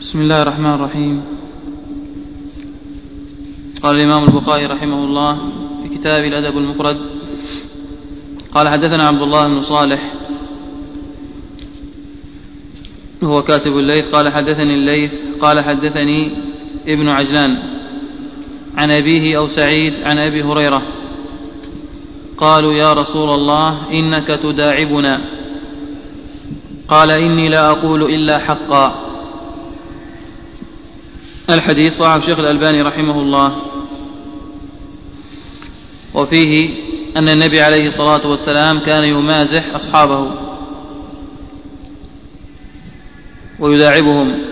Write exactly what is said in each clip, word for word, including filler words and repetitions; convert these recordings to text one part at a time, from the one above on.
بسم الله الرحمن الرحيم. قال الإمام البخاري رحمه الله في كتاب الأدب المفرد: قال حدثنا عبد الله بن صالح هو كاتب الليث قال حدثني الليث قال حدثني ابن عجلان عن أبيه أو سعيد عن أبي هريرة قالوا: يا رسول الله إنك تداعبنا. قال: إني لا أقول إلا حقا. الحديث صححه الشيخ الألباني رحمه الله، وفيه أن النبي عليه الصلاة والسلام كان يمازح أصحابه ويداعبهم،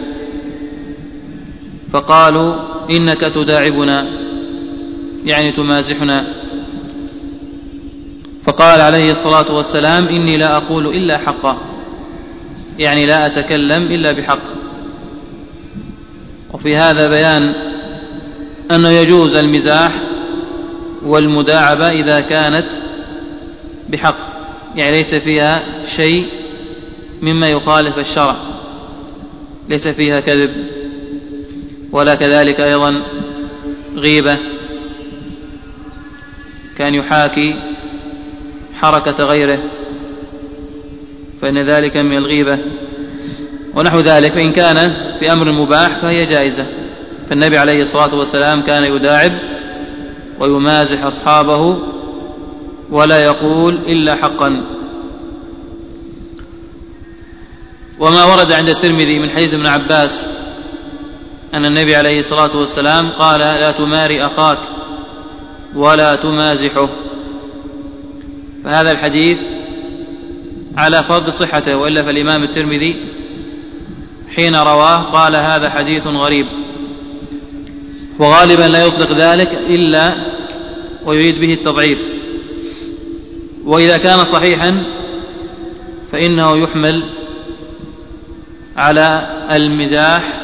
فقالوا: إنك تداعبنا، يعني تمازحنا. فقال عليه الصلاة والسلام: إني لا أقول إلا حقا، يعني لا أتكلم إلا بحق. وفي هذا بيان أنه يجوز المزاح والمداعبة إذا كانت بحق، يعني ليس فيها شيء مما يخالف الشرع، ليس فيها كذب ولا كذلك أيضا غيبة، كان يحاكي حركة غيره فإن ذلك من الغيبة ونحو ذلك. فإن كان في أمر مباح فهي جائزة. فالنبي عليه الصلاة والسلام كان يداعب ويمازح أصحابه ولا يقول إلا حقا. وما ورد عند الترمذي من حديث ابن عباس أن النبي عليه الصلاة والسلام قال: لا تماري أخاك ولا تمازحه. فهذا الحديث على فرض صحته، وإلا فالإمام الترمذي حين رواه قال: هذا حديث غريب. وغالبا لا يطلق ذلك إلا ويريد به التضعيف، وإذا كان صحيحا فإنه يحمل على المزاح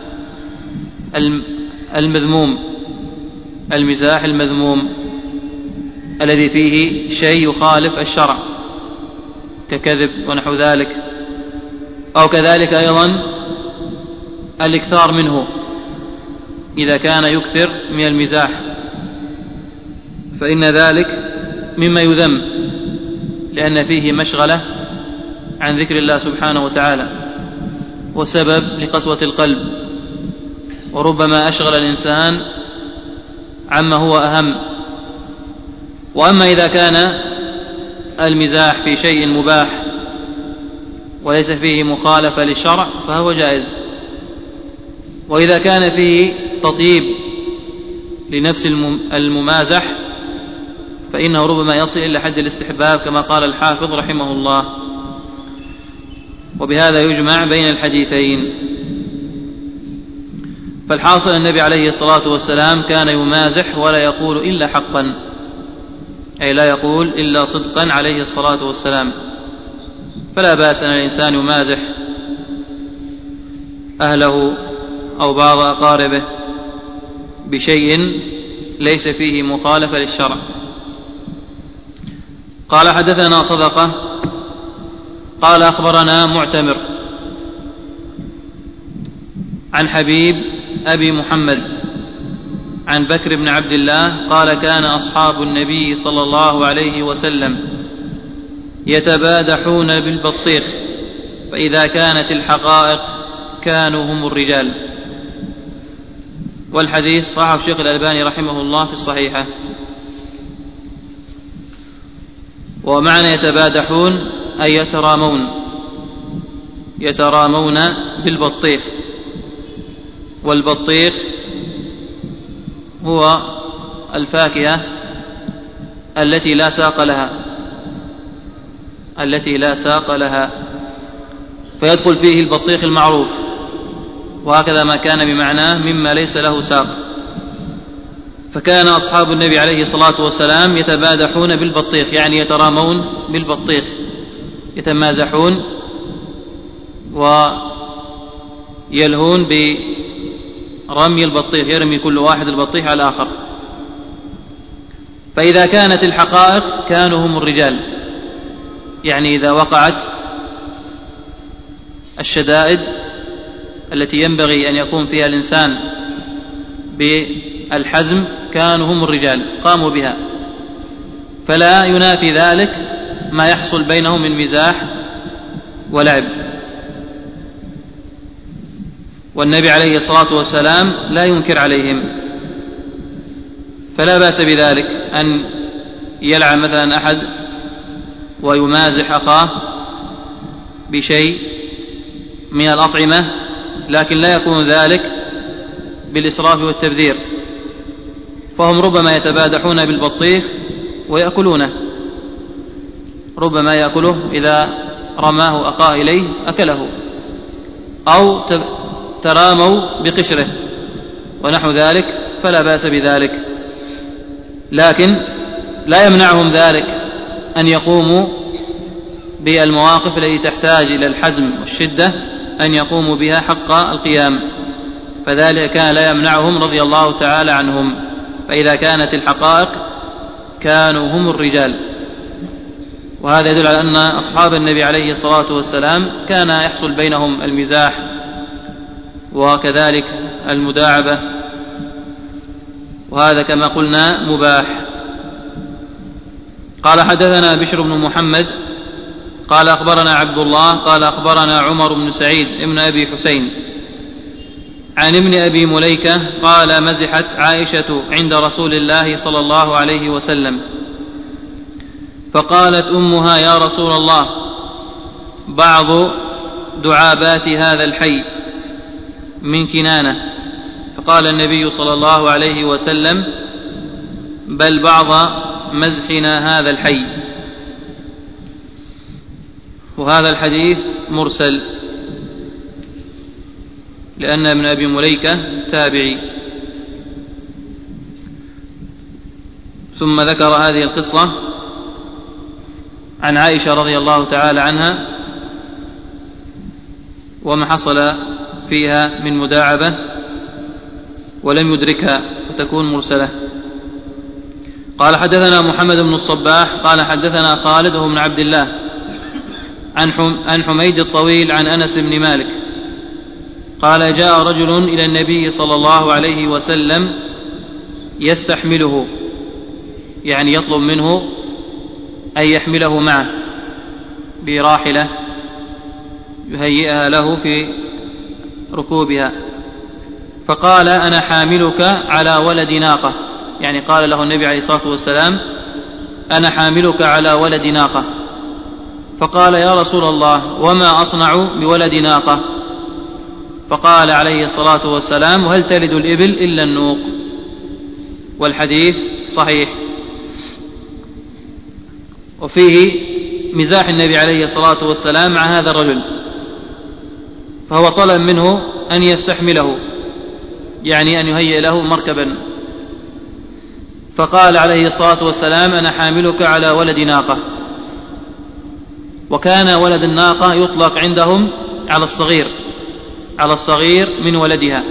المذموم، المزاح المذموم الذي فيه شيء يخالف الشرع ككذب ونحو ذلك، أو كذلك أيضا الإكثار منه إذا كان يكثر من المزاح، فإن ذلك مما يذم، لأن فيه مشغلة عن ذكر الله سبحانه وتعالى وسبب لقسوة القلب، وربما أشغل الإنسان عما هو أهم. وأما إذا كان المزاح في شيء مباح وليس فيه مخالفة للشرع فهو جائز. وإذا كان فيه تطيب لنفس الممازح فإنه ربما يصل إلى حد الاستحباب كما قال الحافظ رحمه الله. وبهذا يجمع بين الحديثين. فالحاصل النبي عليه الصلاة والسلام كان يمازح ولا يقول إلا حقا، أي لا يقول إلا صدقا عليه الصلاة والسلام. فلا بأس أن الإنسان يمازح أهله أو بعض أقاربه بشيء ليس فيه مخالفة للشرع. قال حدثنا صدقة قال أخبرنا معتمر عن حبيب أبي محمد عن بكر بن عبد الله قال: كان أصحاب النبي صلى الله عليه وسلم يتبادحون بالبطيخ، فإذا كانت الحقائق كانوا هم الرجال. والحديث صححه الشيخ الألباني رحمه الله في الصحيحة. ومعنى يتبادحون أي يترامون، يترامون بالبطيخ. والبطيخ هو الفاكهة التي لا ساق لها، التي لا ساق لها فيدخل فيه البطيخ المعروف، وهكذا ما كان بمعناه مما ليس له ساق. فكان أصحاب النبي عليه الصلاة والسلام يتبادحون بالبطيخ، يعني يترامون بالبطيخ، يتمازحون ويلهون برمي البطيخ، يرمي كل واحد البطيخ على الآخر. فإذا كانت الحقائق كانوا هم الرجال، يعني إذا وقعت الشدائد التي ينبغي أن يكون فيها الإنسان بالحزم كانوا هم الرجال قاموا بها، فلا ينافي ذلك ما يحصل بينهم من مزاح ولعب. والنبي عليه الصلاة والسلام لا ينكر عليهم، فلا بأس بذلك أن يلعب مثلا أحد ويمازح أخاه بشيء من الأطعمة، لكن لا يكون ذلك بالإسراف والتبذير، فهم ربما يتبادحون بالبطيخ ويأكلونه، ربما يأكله إذا رماه أخاه إليه أكله، أو تراموا بقشره ونحو ذلك، فلا بأس بذلك، لكن لا يمنعهم ذلك أن يقوموا بالمواقف التي تحتاج إلى الحزم والشدة أن يقوموا بها حق القيام، فذلك كان لا يمنعهم رضي الله تعالى عنهم. فإذا كانت الحقائق كانوا هم الرجال. وهذا يدل على أن أصحاب النبي عليه الصلاة والسلام كان يحصل بينهم المزاح وكذلك المداعبة، وهذا كما قلنا مباح. قال حدثنا بشر بن محمد قال أخبرنا عبد الله قال أخبرنا عمر بن سعيد ابن أبي حسين عن ابن أبي مليكة قال مزحت عائشة عند رسول الله صلى الله عليه وسلم، فقالت أمها يا رسول الله بعض دعابات هذا الحي من كنانة، فقال النبي صلى الله عليه وسلم بل بعض مزحنا هذا الحي. وهذا الحديث مرسل لأن ابن أبي مليكة تابعي. ثم ذكر هذه القصة عن عائشة رضي الله تعالى عنها وما حصل فيها من مداعبة ولم يدركها وتكون مرسلة. قال حدثنا محمد بن الصباح قال حدثنا خالد وهو بن عبد الله عن حميد الطويل عن أنس بن مالك قال جاء رجل إلى النبي صلى الله عليه وسلم يستحمله، يعني يطلب منه أن يحمله معه براحلة يهيئها له في ركوبها، فقال أنا حاملك على ولد ناقة، يعني قال له النبي عليه الصلاة والسلام أنا حاملك على ولد ناقة، فقال يا رسول الله وما أصنع بولد ناقة؟ فقال عليه الصلاة والسلام هل تلد الإبل إلا النوق؟ والحديث صحيح. وفيه مزاح النبي عليه الصلاة والسلام مع هذا الرجل، فهو طلب منه أن يستحمله، يعني أن يهيئ له مركبا، فقال عليه الصلاة والسلام أنا حاملك على ولد ناقة. وكان ولد الناقة يطلق عندهم على الصغير على الصغير من ولدها،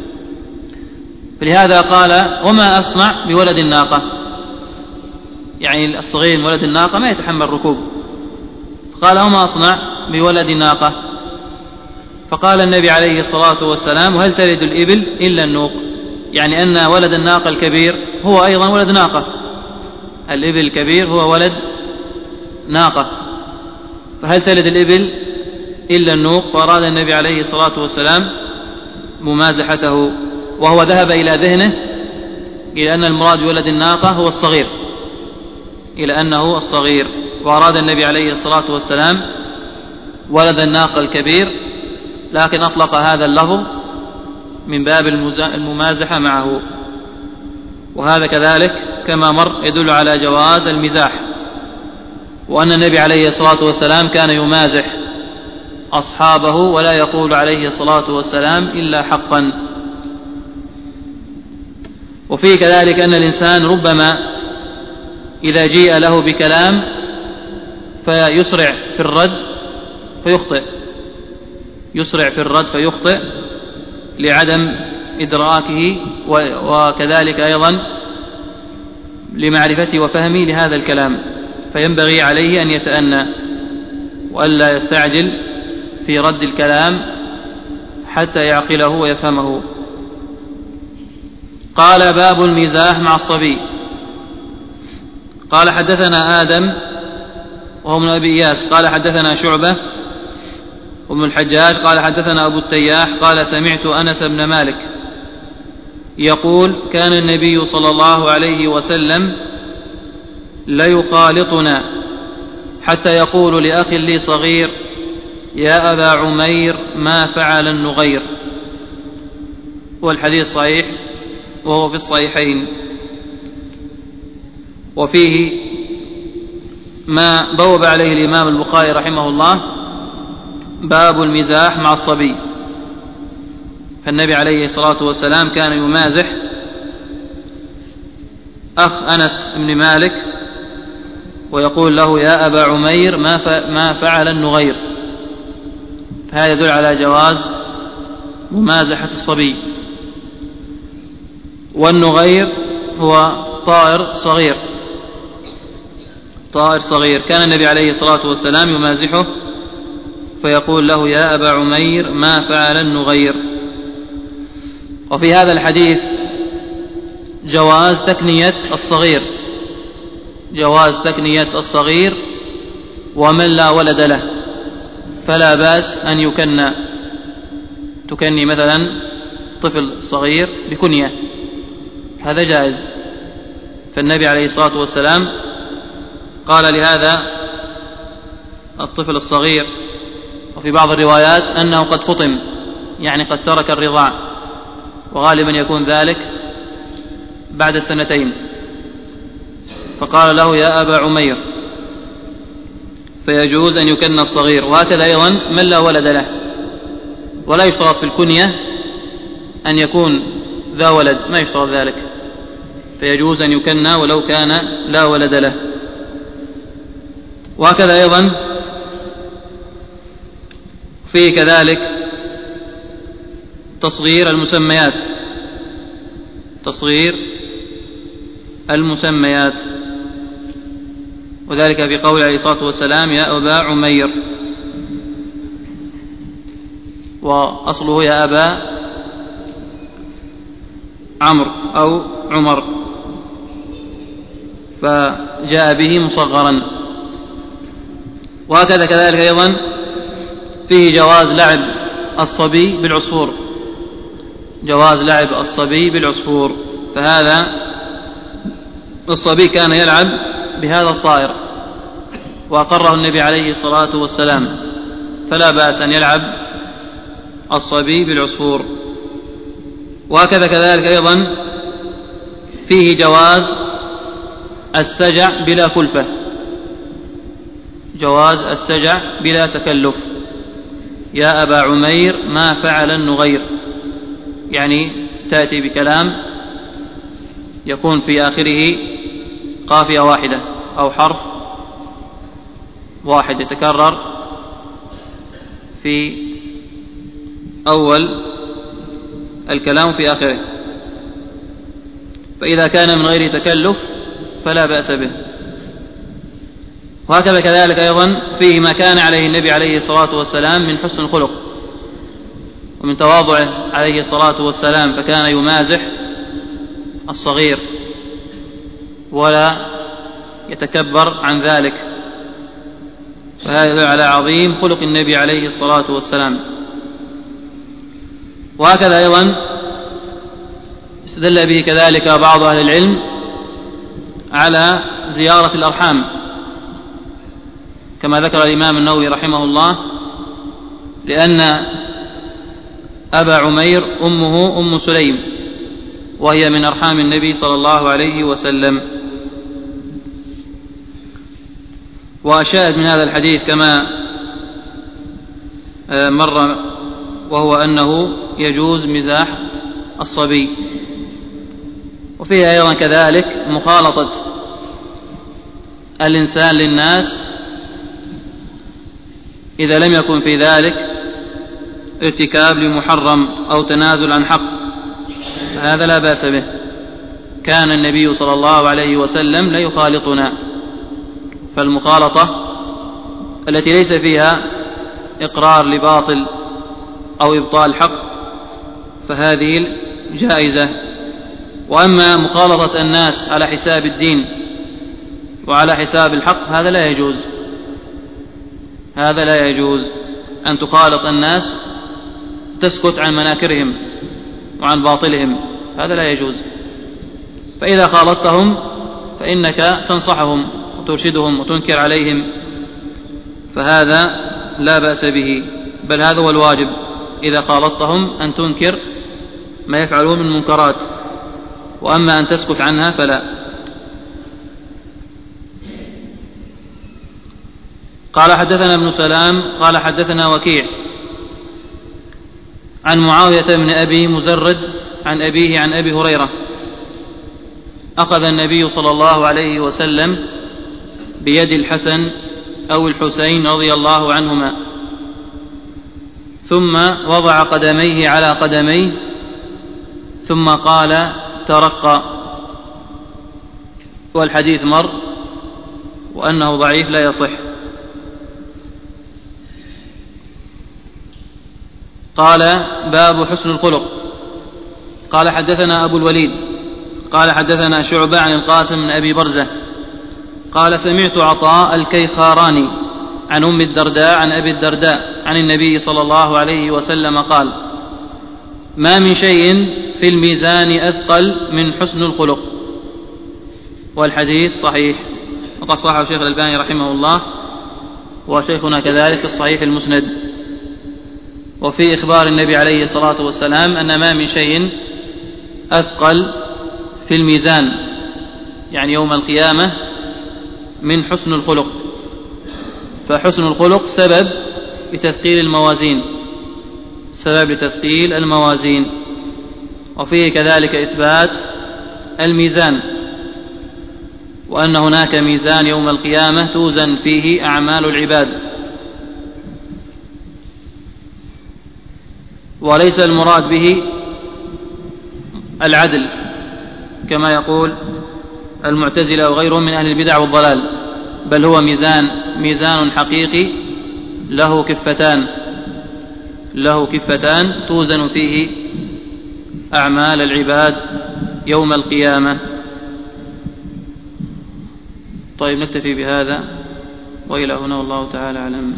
فلهذا قال وما أصنع بولد الناقة، يعني الصغير من ولد الناقة ما يتحمل ركوب، فقال وما أصنع بولد الناقة؟ فقال النبي عليه الصلاة والسلام وهل تلد الإبل إلا النوق، يعني أن ولد الناقة الكبير هو أيضا ولد ناقة، الإبل الكبير هو ولد ناقة، فهل تلد الإبل إلا النوق؟ فأراد النبي عليه الصلاة والسلام ممازحته، وهو ذهب إلى ذهنه إلى أن المراد بولد الناقة هو الصغير، إلى أنه الصغير، وأراد النبي عليه الصلاة والسلام ولد الناقة الكبير، لكن أطلق هذا اللفظ من باب الممازحة معه. وهذا كذلك كما مر يدل على جواز المزاح، وأن النبي عليه الصلاة والسلام كان يمازح أصحابه ولا يقول عليه الصلاة والسلام إلا حقا. وفيه كذلك أن الإنسان ربما إذا جيء له بكلام فيسرع في الرد فيخطئ يسرع في الرد فيخطئ لعدم إدراكه، وكذلك أيضا لمعرفته وفهمه لهذا الكلام، فينبغي عليه أن يتأنى وألا يستعجل في رد الكلام حتى يعقله ويفهمه. قال: باب المزاح مع الصبي. قال: حدثنا آدم وهو من أبي إياس قال: حدثنا شعبة وابن الحجاج قال: حدثنا أبو التياح قال: سمعت أنس بن مالك يقول: كان النبي صلى الله عليه وسلم ليخالطنا حتى يقول لأخ لي صغير: يا أبا عمير ما فعل النغير. والحديث صحيح وهو في الصحيحين، وفيه ما بوب عليه الإمام البخاري رحمه الله: باب المزاح مع الصبي. فالنبي عليه الصلاة والسلام كان يمازح أخ أنس بن مالك ويقول له: يا أبا عمير ما فعل النغير. فهذا يدل على جواز ممازحة الصبي. والنغير هو طائر صغير طائر صغير كان النبي عليه الصلاة والسلام يمازحه فيقول له: يا أبا عمير ما فعل النغير. وفي هذا الحديث جواز تكنية الصغير جواز تكنية الصغير ومن لا ولد له، فلا بأس أن يكنى تكني مثلا طفل صغير بكنية، هذا جائز. فالنبي عليه الصلاة والسلام قال لهذا الطفل الصغير، وفي بعض الروايات أنه قد فطم، يعني قد ترك الرضاع، وغالبا يكون ذلك بعد السنتين، فقال له: يا أبا عمير، فيجوز أن يكن الصغير. وهكذا أيضا من لا ولد له، ولا يشترط في الكنية أن يكون ذا ولد، ما يشترط ذلك، فيجوز أن يكن ولو كان لا ولد له. وهكذا أيضا فيه كذلك تصغير المسميات تصغير المسميات وذلك في قول عليه الصلاة والسلام: يا أبا عمير، وأصله يا أبا عمرو أو عمر، فجاء به مصغرا. وهكذا كذلك أيضا فيه جواز لعب الصبي بالعصفور جواز لعب الصبي بالعصفور فهذا الصبي كان يلعب بهذا الطائر وأقره النبي عليه الصلاة والسلام، فلا بأس أن يلعب الصبي بالعصفور. وهكذا كذلك أيضا فيه جواز السجع بلا كلفة جواز السجع بلا تكلف. يا أبا عمير ما فعل النغير، يعني تأتي بكلام يكون في آخره قافية واحدة أو حرف واحد يتكرر في أول الكلام في آخره، فإذا كان من غير تكلف فلا بأس به. وهكذا كذلك أيضا فيه ما كان عليه النبي عليه الصلاة والسلام من حسن الخلق ومن تواضعه عليه الصلاة والسلام، فكان يمازح الصغير ولا يتكبر عن ذلك، فهذا على عظيم خلق النبي عليه الصلاة والسلام. وهكذا أيضا استدل به كذلك بعض أهل العلم على زيارة الأرحام، كما ذكر الإمام النووي رحمه الله، لأن أبا عمير أمه أم سليم وهي من أرحام النبي صلى الله عليه وسلم. وأشاهد من هذا الحديث كما مر، وهو أنه يجوز مزاح الصبي. وفيه أيضا كذلك مخالطة الإنسان للناس إذا لم يكن في ذلك ارتكاب لمحرم أو تنازل عن حق، فهذا لا بأس به. كان النبي صلى الله عليه وسلم لا يخالطنا، فالمخالطة التي ليس فيها إقرار لباطل أو إبطال حق فهذه جائزة. وأما مخالطة الناس على حساب الدين وعلى حساب الحق هذا لا يجوز، هذا لا يجوز أن تخالط الناس تسكت عن مناكرهم وعن باطلهم، هذا لا يجوز. فإذا خالطتهم فإنك تنصحهم وترشدهم وتنكر عليهم، فهذا لا بأس به، بل هذا هو الواجب إذا خالطتهم أن تنكر ما يفعلون من منكرات، وأما أن تسكت عنها فلا. قال حدثنا ابن سلام قال حدثنا وكيع عن معاوية بن أبي مزرد عن أبيه عن أبي هريرة: أخذ النبي صلى الله عليه وسلم بيد الحسن أو الحسين رضي الله عنهما، ثم وضع قدميه على قدميه، ثم قال: ترقى. والحديث مر وأنه ضعيف لا يصح. قال: باب حسن الخلق. قال حدثنا أبو الوليد قال حدثنا شعبة عن القاسم بن أبي برزة قال: سمعت عطاء الكيخاراني عن أم الدرداء عن أبي الدرداء عن النبي صلى الله عليه وسلم قال: ما من شيء في الميزان أثقل من حسن الخلق. والحديث صحيح، وقد صححه الشيخ الألباني رحمه الله، وشيخنا كذلك في الصحيح المسند. وفي إخبار النبي عليه الصلاة والسلام أن ما من شيء أثقل في الميزان، يعني يوم القيامة، من حسن الخلق. فحسن الخلق سبب لتثقيل الموازين، سبب لتثقيل الموازين. وفيه كذلك إثبات الميزان، وأن هناك ميزان يوم القيامة توزن فيه أعمال العباد، وليس المراد به العدل كما يقول المعتزلة وغيرهم من أهل البدع والضلال، بل هو ميزان ميزان حقيقي له كفتان له كفتان توزن فيه أعمال العباد يوم القيامة. طيب، نكتفي بهذا وإلى هنا، والله تعالى أعلم.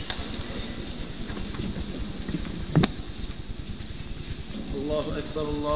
الله أكبر. الله